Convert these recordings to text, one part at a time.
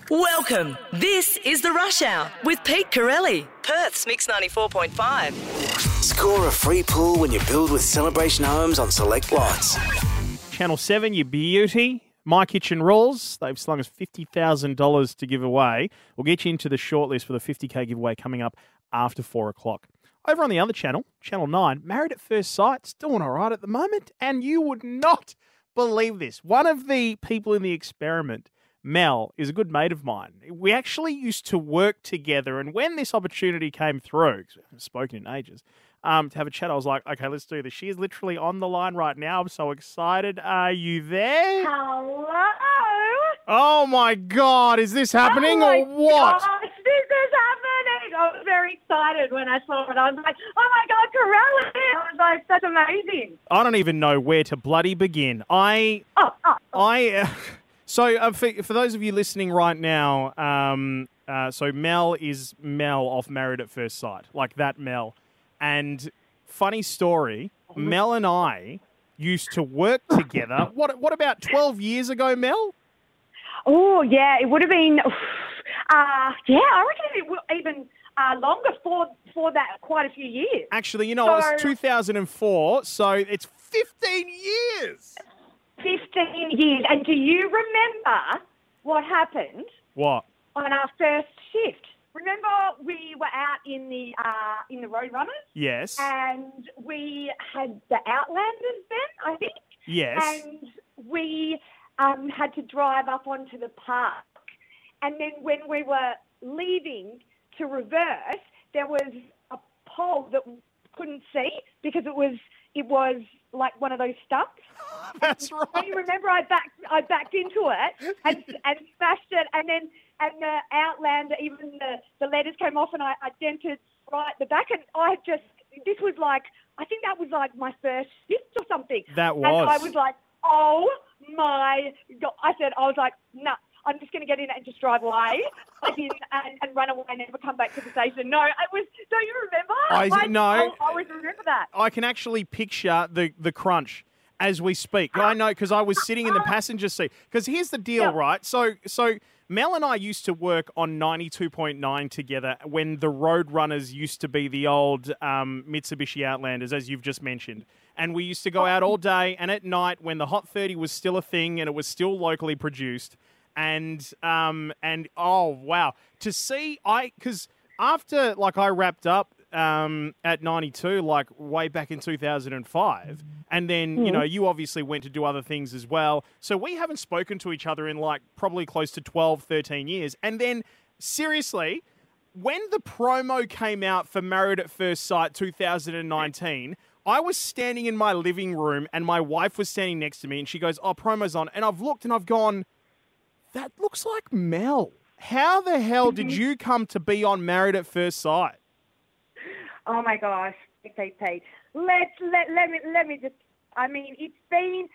Welcome. This is The Rush Hour with Pete Corelli, Perth's Mix 94.5. Score a free pool when you build with Celebration Homes on select lots. Channel 7, you beauty. My Kitchen Rules. They've slung us $50,000 to give away. We'll get you into the shortlist for the 50K giveaway coming up after 4 o'clock. Over on the other channel, Channel 9, Married at First Sight's doing all right at the moment, and you would not believe this. One of the people in the experiment, Mel, is a good mate of mine. We actually used to work together, and when this opportunity came through, 'cause we haven't spoken in ages, to have a chat, I was like, okay, let's do this. She is literally on the line right now. I'm so excited. Are you there? Hello. Oh, my God. Is this happening or what? Gosh, this is happening. I was very excited when I saw it. I was like, oh my God, Corelli. I was like, that's amazing. I don't even know where to bloody begin. So for those of you listening right now, so Mel is Mel off Married at First Sight, like that Mel. And funny story, Mel and I used to work together. What about 12 years ago, Mel? Oh, yeah, it would have been, I reckon it would even longer for that, quite a few years. Actually, it was 2004, so it's 15 years. 15 years. And do you remember what happened? What? On our first shift? Remember we were out in the Roadrunners? Yes. And we had the Outlanders then, I think. Yes. And we had to drive up onto the park. And then when we were leaving to reverse, there was a pole that we couldn't see because it was like one of those stumps. That's right. And you remember I backed into it and smashed it, and the Outlander, even the letters came off, and I dented right at the back, and I think that was like my first shift or something. That was. And I was like, oh my God. I was like, no, I'm just going to get in and just drive away and run away and never come back to the station. No, don't you remember? No. I always remember that. I can actually picture the crunch as we speak. I know because I was sitting in the passenger seat. Because here's the deal, right? So Mel and I used to work on 92.9 together when the Roadrunners used to be the old Mitsubishi Outlanders, as you've just mentioned. And we used to go out all day and at night when the Hot 30 was still a thing and it was still locally produced. And oh, wow. To see, because after, I wrapped up at 92, way back in 2005. And then, you obviously went to do other things as well. So we haven't spoken to each other in, probably close to 12, 13 years. And then, seriously, when the promo came out for Married at First Sight 2019, I was standing in my living room and my wife was standing next to me and she goes, oh, promo's on. And I've looked and I've gone, that looks like Mel. How the hell did you come to be on Married at First Sight? Oh my gosh, Pete. Let me just. I mean, it's been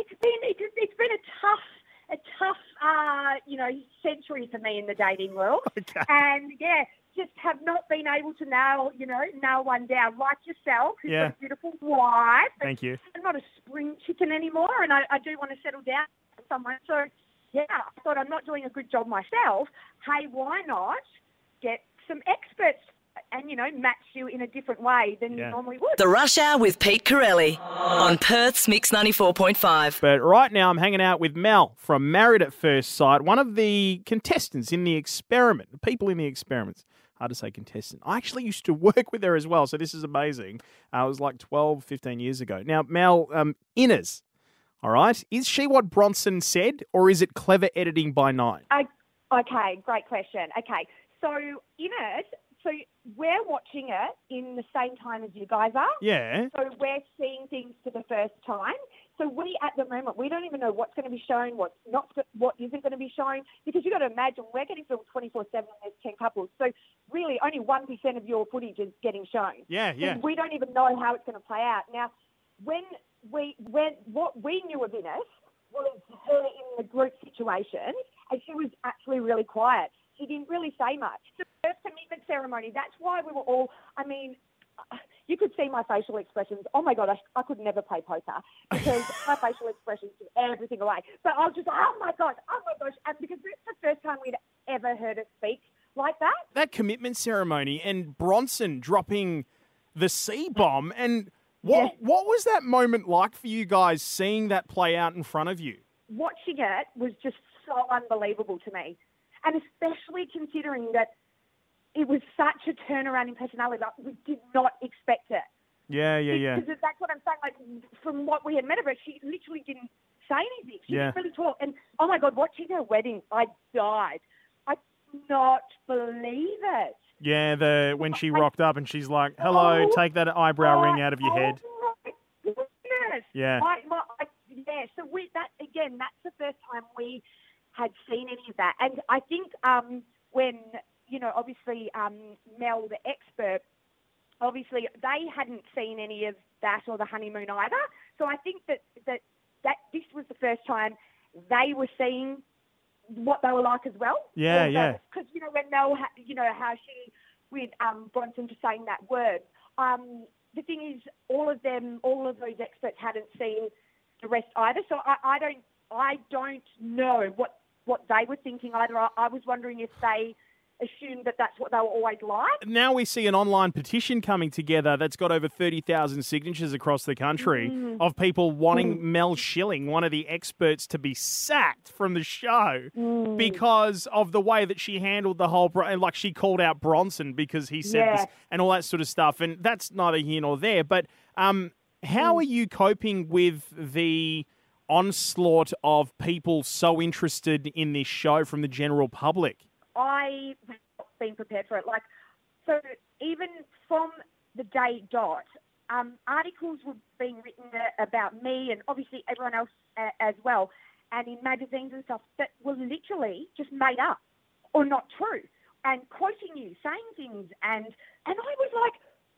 a tough century for me in the dating world. Okay. And just have not been able to nail one down like yourself, who's got a beautiful wife. Thank you. I'm not a spring chicken anymore, and I do want to settle down with someone. So. Yeah, I thought I'm not doing a good job myself. Hey, why not get some experts and, match you in a different way than you normally would? The Rush Hour with Pete Corelli on Perth's Mix 94.5. But right now I'm hanging out with Mel from Married at First Sight, one of the contestants in the experiment, the people in the experiments. Hard to say contestant. I actually used to work with her as well, so this is amazing. It was 12, 15 years ago. Now, Mel, Inners. All right. Is she what Bronson said, or is it clever editing by Nine? Okay, great question. Okay, so so we're watching it in the same time as you guys are. Yeah. So we're seeing things for the first time. So at the moment, we don't even know what's going to be shown, what isn't going to be shown, because you've got to imagine we're getting filmed 24/7 and there's 10 couples. So really only 1% of your footage is getting shown. Yeah. So we don't even know how it's going to play out. Now, when what we knew of Ines was her in the group situations, and she was actually really quiet. She didn't really say much. The first commitment ceremony, that's why we were all, you could see my facial expressions. Oh, my God, I could never play poker because my facial expressions give everything away. But I was just, oh, my gosh. And because it's the first time we'd ever heard her speak like that. That commitment ceremony and Bronson dropping the C-bomb. And what was that moment like for you guys, seeing that play out in front of you? Watching it was just so unbelievable to me. And especially considering that it was such a turnaround in personality. Like, we did not expect it. Yeah. Because that's what I'm saying. Like, from what we had met of her, she literally didn't say anything. She didn't really talk. And, oh, my God, watching her wedding, I died. I could not believe it. Yeah, when she rocked up and she's like, hello, take that eyebrow ring out of your head. Oh, my goodness. Yeah. So that's the first time we had seen any of that. And I think when, obviously Mel, the expert, obviously they hadn't seen any of that or the honeymoon either. So I think that this was the first time they were seeing what they were like as well. Yeah. Because, when Mel, how she, with Bronson just saying that word, the thing is all of those experts hadn't seen the rest either. So I don't know what they were thinking either. I was wondering if they assumed that that's what they were always like. Now we see an online petition coming together that's got over 30,000 signatures across the country of people wanting Mel Schilling, one of the experts, to be sacked from the show because of the way that she handled the whole, like she called out Bronson because he said this and all that sort of stuff. And that's neither here nor there. But how are you coping with the onslaught of people so interested in this show from the general public? I've not been prepared for it. So even from the day dot, articles were being written about me and obviously everyone else as well, and in magazines and stuff that were literally just made up or not true, and quoting you, saying things, and I was like,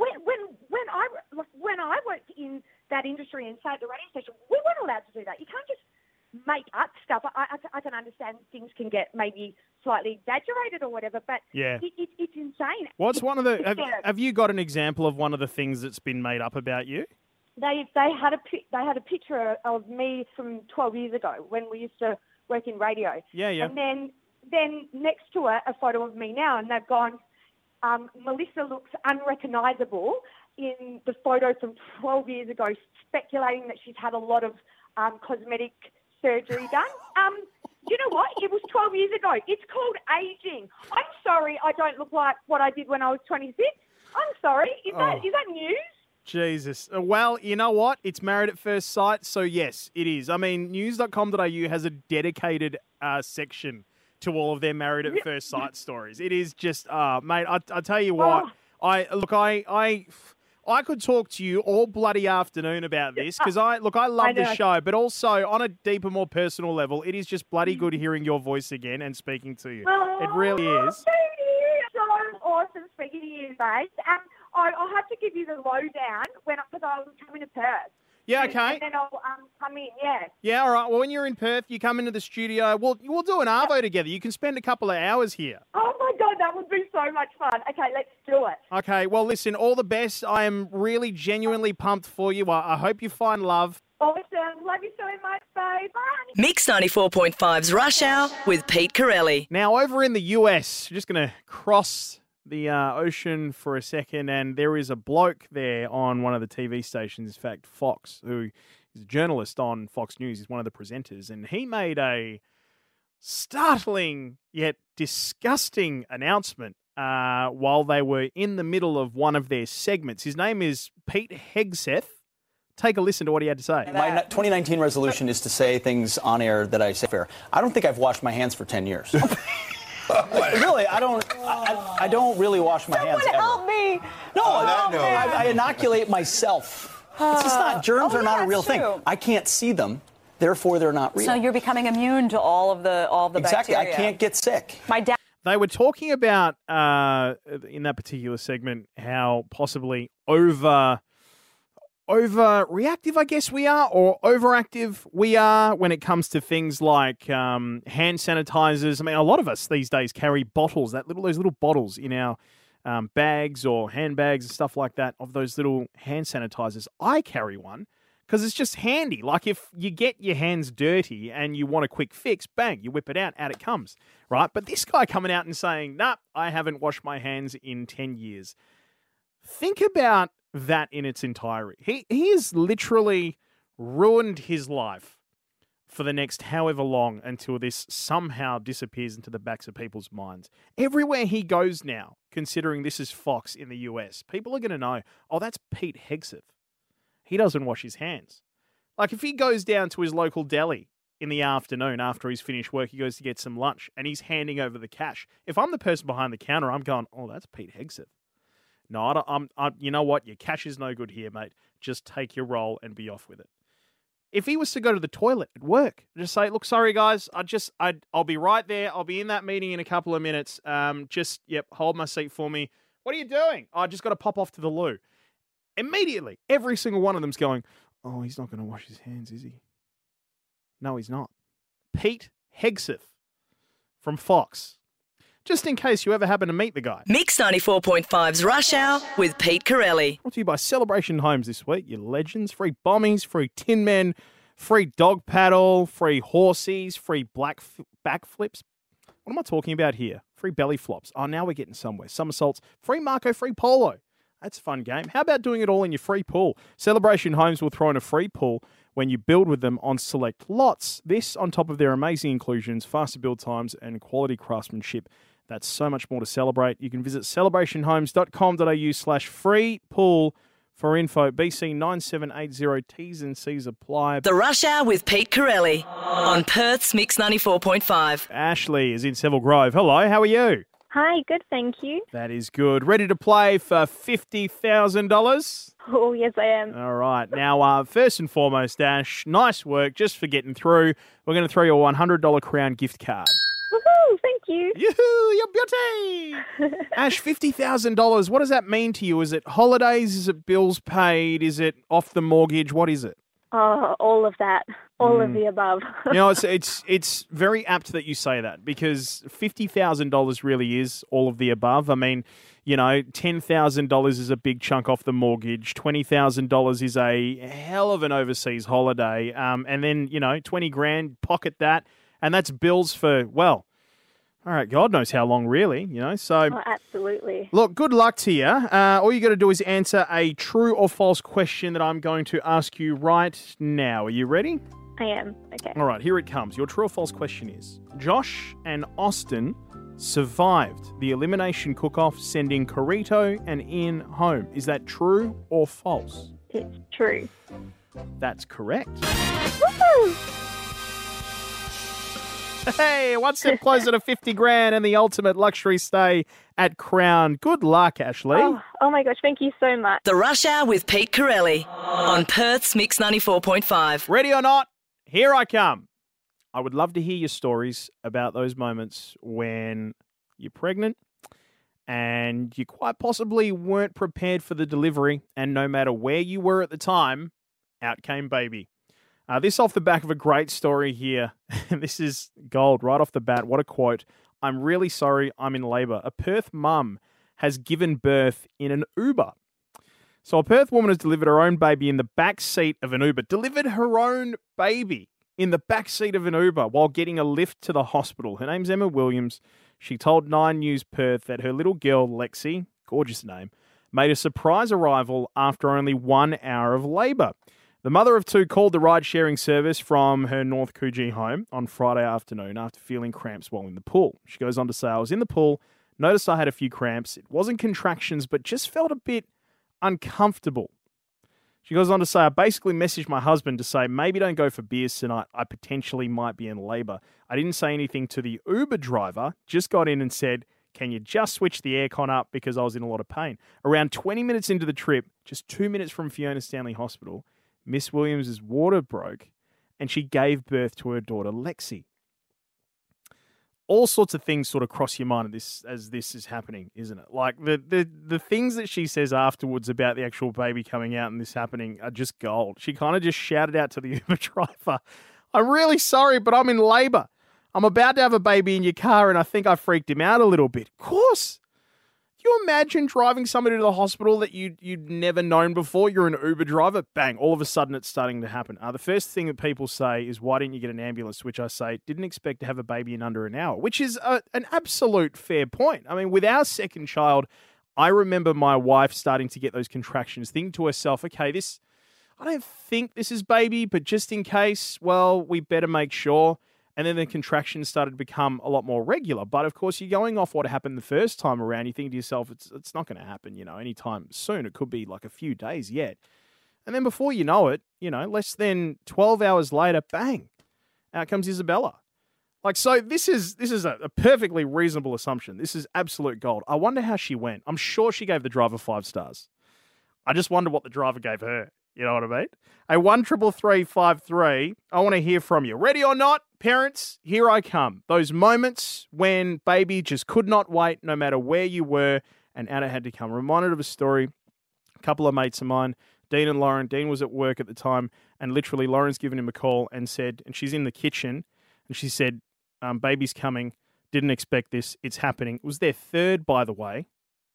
when I worked in that industry and say at the radio station, we weren't allowed to do that. You can't just make up stuff. I can understand things can get maybe slightly exaggerated or whatever, but it's insane. What's one of the? Have you got an example of one of the things that's been made up about you? They had a picture of me from 12 years ago when we used to work in radio. Yeah. And then next to it, a photo of me now, and they've gone, Melissa looks unrecognisable in the photo from 12 years ago, speculating that she's had a lot of cosmetic surgery done. You know what? It was 12 years ago. It's called aging. I'm sorry I don't look like what I did when I was 26. I'm sorry. Is that news? Jesus. Well, you know what? It's Married at First Sight, so yes, it is. I mean, news.com.au has a dedicated section to all of their Married at First Sight stories. It is just, mate, I tell you what, I could talk to you all bloody afternoon about this because I love the show, but also on a deeper, more personal level, it is just bloody good hearing your voice again and speaking to you. It really is. So awesome speaking to you, mate. I'll have to give you the lowdown because I'm coming to Perth. Yeah, okay. And then I'll come in, yeah. Yeah, all right. Well, when you're in Perth, you come into the studio. We'll do an Arvo together. You can spend a couple of hours here. Oh, my God, that would be so much fun. Okay, let's do it. Okay, well, listen, all the best. I am really genuinely pumped for you. I hope you find love. Awesome. Love you so much, babe. Bye. Mix 94.5's Rush Hour with Pete Corelli. Now, over in the US, just going to cross the ocean for a second, and there is a bloke there on one of the TV stations, in fact, Fox, who is a journalist on Fox News. He's one of the presenters, and he made a startling yet disgusting announcement while they were in the middle of one of their segments. His name is Pete Hegseth. Take a listen to what he had to say. My 2019 resolution is to say things on air that I say fair. I don't think I've washed my hands for 10 years. Really, I don't really wash my hands ever. Help me! No, I inoculate myself. It's just not, germs are not a real thing. I can't see them, therefore they're not real. So you're becoming immune to all of the exactly, bacteria. I can't get sick. My dad. They were talking about in that particular segment how possibly overreactive, I guess we are, or overactive we are when it comes to things like hand sanitizers. I mean, a lot of us these days carry bottles, those little bottles in our bags or handbags and stuff like that of those little hand sanitizers. I carry one because it's just handy. Like if you get your hands dirty and you want a quick fix, bang, you whip it out it comes, right? But this guy coming out and saying, nah, I haven't washed my hands in 10 years. Think about that in its entirety. He has literally ruined his life for the next however long until this somehow disappears into the backs of people's minds. Everywhere he goes now, considering this is Fox in the US, people are going to know, oh, that's Pete Hegseth. He doesn't wash his hands. Like if he goes down to his local deli in the afternoon after he's finished work, he goes to get some lunch and he's handing over the cash. If I'm the person behind the counter, I'm going, oh, that's Pete Hegseth. No, you know what? Your cash is no good here, mate. Just take your roll and be off with it. If he was to go to the toilet at work, just say, look, sorry, guys, I'll be right there. I'll be in that meeting in a couple of minutes. Hold my seat for me. What are you doing? I just got to pop off to the loo. Immediately, every single one of them's going, oh, he's not going to wash his hands, is he? No, he's not. Pete Hegseth from Fox. Just in case you ever happen to meet the guy. Mix 94.5's Rush Hour with Pete Corelli. Brought to you by Celebration Homes this week. You legends. Free bommies, free tin men, free dog paddle, free horsies, free backflips. What am I talking about here? Free belly flops. Oh, now we're getting somewhere. Somersaults, free Marco, free polo. That's a fun game. How about doing it all in your free pool? Celebration Homes will throw in a free pool when you build with them on select lots. This on top of their amazing inclusions, faster build times, and quality craftsmanship. That's so much more to celebrate. You can visit celebrationhomes.com.au/free pool for info. BC 9780 T's and C's apply. The Rush Hour with Pete Corelli on Perth's Mix 94.5. Ashley is in Seville Grove. Hello, how are you? Hi, good, thank you. That is good. Ready to play for $50,000? Oh, yes, I am. All right. Now, first and foremost, Ash, nice work just for getting through. We're going to throw you a $100 Crown gift card. Woohoo, thank you. Yoo-hoo, your beauty. Ash, $50,000. What does that mean to you? Is it holidays? Is it bills paid? Is it off the mortgage? What is it? Oh, all of that. All of the above. You know, it's very apt that you say that because $50,000 really is all of the above. I mean, you know, $10,000 is a big chunk off the mortgage. $20,000 is a hell of an overseas holiday. And then, you know, 20 grand, pocket that. And that's bills for, well, all right, God knows how long, really, you know. So, Oh, absolutely. look, good luck to you. All you got to do is answer a true or false question that I'm going to ask you right now. Are you ready? I am. Okay. All right, here it comes. Your true or false question is, Josh and Austin survived the elimination cook-off, sending Corito and Ian home. Is that true or false? It's true. That's correct. Woohoo! Hey, one step closer to 50 grand and the ultimate luxury stay at Crown. Good luck, Ashley. Oh my gosh, thank you so much. The Rush Hour with Pete Corelli on Perth's Mix 94.5. Ready or not, here I come. I would love to hear your stories about those moments when you're pregnant and you quite possibly weren't prepared for the delivery, and no matter where you were at the time, out came baby. This off the back of a great story here. This is gold right off the bat. What a quote. I'm really sorry I'm in labour. A Perth mum has given birth in an Uber. So a Perth woman has delivered her own baby in the back seat of an Uber. Delivered her own baby in the back seat of an Uber while getting a lift to the hospital. Her name's Emma Williams. She told 9 News Perth that her little girl, Lexi, gorgeous name, made a surprise arrival after only 1 hour of labour. The mother of 2 called the ride-sharing service from her North Coogee home on Friday afternoon after feeling cramps while in the pool. She goes on to say, I was in the pool, noticed I had a few cramps. It wasn't contractions, but just felt a bit uncomfortable. She goes on to say, I basically messaged my husband to say, maybe don't go for beers tonight. I potentially might be in labour. I didn't say anything to the Uber driver, just got in and said, can you just switch the aircon up because I was in a lot of pain. Around 20 minutes into the trip, just 2 minutes from Fiona Stanley Hospital, Miss Williams' water broke and she gave birth to her daughter, Lexi. All sorts of things sort of cross your mind as this is happening, isn't it? Like the things that she says afterwards about the actual baby coming out and this happening are just gold. She kind of just shouted out to the Uber driver, I'm really sorry, but I'm in labour. I'm about to have a baby in your car and I think I freaked him out a little bit. Of course. you imagine driving somebody to the hospital that you'd never known before? You're an Uber driver. Bang, all of a sudden it's starting to happen. The first thing that people say is, why didn't you get an ambulance? To which I say, didn't expect to have a baby in under an hour, which is an absolute fair point. I mean, with our second child, I remember my wife starting to get those contractions, thinking to herself, okay, I don't think this is baby, but just in case, well, we better make sure. And then the contractions started to become a lot more regular. But of course, you're going off what happened the first time around. You think to yourself, it's not going to happen, anytime soon. It could be like a few days yet. And then before you know it, less than 12 hours later, bang, out comes Isabella. So this is a perfectly reasonable assumption. This is absolute gold. I wonder how she went. I'm sure she gave the driver 5 stars. I just wonder what the driver gave her. You know what I mean? A 133353. I want to hear from you. Ready or not, parents, here I come. Those moments when baby just could not wait no matter where you were and Anna had to come. Reminded of a story. A couple of mates of mine, Dean and Lauren. Dean was at work at the time and literally Lauren's given him a call and she's in the kitchen and she said, baby's coming. Didn't expect this. It's happening. It was their third, by the way.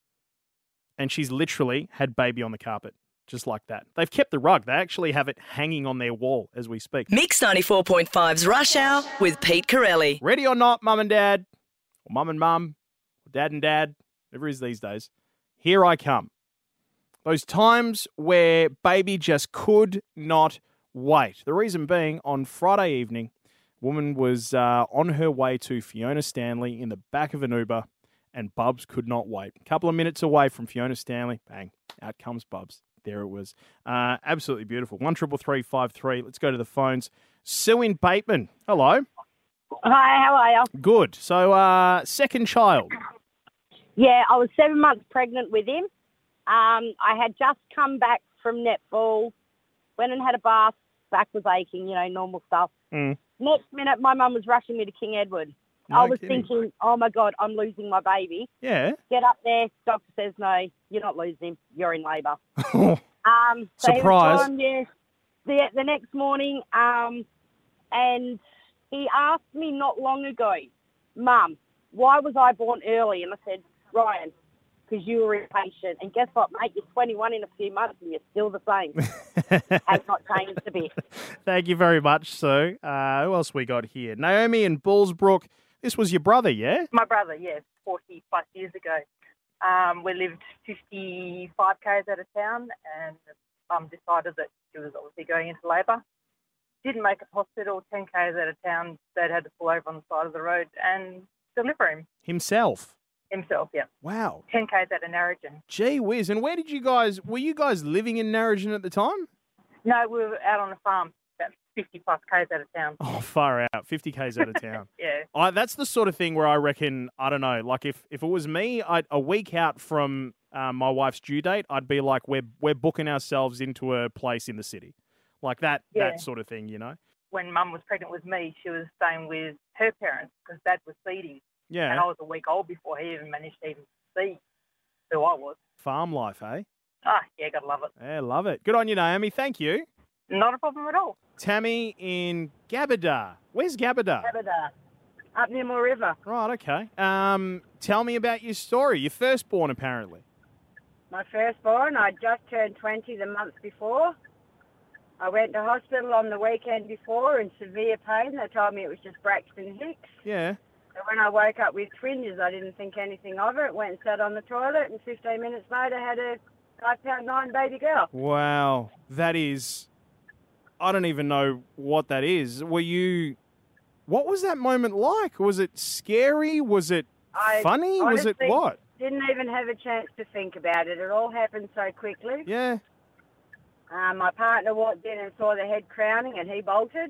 And she's literally had baby on the carpet. Just like that. They've kept the rug. They actually have it hanging on their wall as we speak. Mix 94.5's Rush Hour with Pete Corelli. Ready or not, mum and dad, or mum and mum, or dad and dad, whatever it is these days, here I come. Those times where baby just could not wait. The reason being, on Friday evening, a woman was on her way to Fiona Stanley in the back of an Uber, and Bubs could not wait. A couple of minutes away from Fiona Stanley, bang, out comes Bubs. There it was. Absolutely beautiful. 133353. Let's go to the phones. Sue in Bateman. Hello. Hi, how are you? Good. So, second child. Yeah, I was 7 months pregnant with him. I had just come back from netball, went and had a bath, back was aching, normal stuff. Next minute, my mum was rushing me to King Edward. No I was kidding. thinking, oh, my God, I'm losing my baby. Yeah. Get up there. Doctor says, no, you're not losing him. You're in labour. Surprise. He was gone, the next morning, and he asked me not long ago, Mum, why was I born early? And I said, Ryan, because you were impatient. And guess what, mate? You're 21 in a few months and you're still the same. Has not changed a bit. Thank you very much, Sue. Who else we got here? Naomi in Bullsbrook. This was your brother, yeah? My brother, yes, 40 plus years ago. We lived 55 k's out of town and decided that she was obviously going into labour. Didn't make it to hospital, 10 k's out of town. Dad had to pull over on the side of the road and deliver him. Himself? Himself, yeah. Wow. 10 k's out of Narrogin. Gee whiz. And where did were you guys living in Narrogin at the time? No, we were out on a farm, about 50 plus k's out of town. Oh, far out. 50 k's out of town. Yeah. That's the sort of thing where I reckon, I don't know, like if it was me, a week out from my wife's due date, I'd be like, we're booking ourselves into a place in the city. Like that sort of thing, When Mum was pregnant with me, she was staying with her parents because Dad was feeding. Yeah. And I was a week old before he even managed to even see who I was. Farm life, eh? Yeah, gotta love it. Yeah, love it. Good on you, Naomi. Thank you. Not a problem at all. Tammy in Gabada. Where's Gabada? Gabada, up near Moore River. Right, okay. Tell me about your story. Your firstborn, apparently. My firstborn, I just turned 20 the month before. I went to hospital on the weekend before in severe pain. They told me it was just Braxton Hicks. Yeah. So when I woke up with twinges, I didn't think anything of it. Went and sat on the toilet, and 15 minutes later had a 5'9" baby girl. Wow. That is... I don't even know what that is. What was that moment like? Was it scary? Was it funny? Was it what? Didn't even have a chance to think about it. It all happened so quickly. Yeah. My partner walked in and saw the head crowning and he bolted.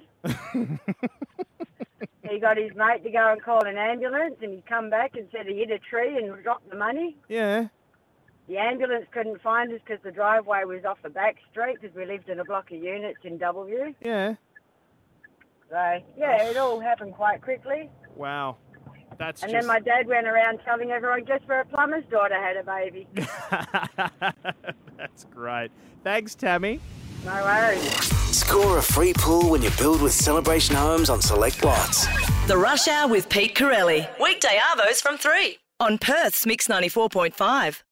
He got his mate to go and call an ambulance and he come back and said he hit a tree and dropped the money. Yeah. The ambulance couldn't find us because the driveway was off the back street because we lived in a block of units in W. Yeah. So, yeah, it all happened quite quickly. Wow. And then my dad went around telling everyone just for a plumber's daughter had a baby. That's great. Thanks, Tammy. No worries. Score a free pool when you build with Celebration Homes on select lots. The Rush Hour with Pete Corelli. Weekday arvos from 3. on Perth's Mix 94.5.